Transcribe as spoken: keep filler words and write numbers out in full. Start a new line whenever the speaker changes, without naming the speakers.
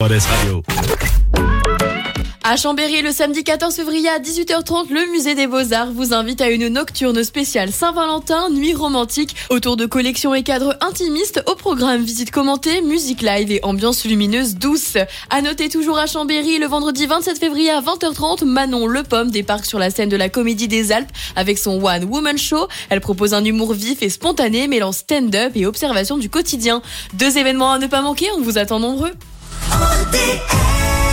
Radio.
À Chambéry, le samedi quatorze février à dix-huit heures trente, le musée des Beaux-Arts vous invite à une nocturne spéciale Saint-Valentin, nuit romantique, autour de collections et cadres intimistes. Au programme, visite commentée, musique live et ambiance lumineuse douce. À noter toujours à Chambéry, le vendredi vingt-sept février à vingt heures trente, Manon Le Pomme débarque sur la scène de la Comédie des Alpes avec son One Woman Show. Elle propose un humour vif et spontané, mêlant stand-up et observation du quotidien. Deux événements à ne pas manquer, on vous attend nombreux.
O D R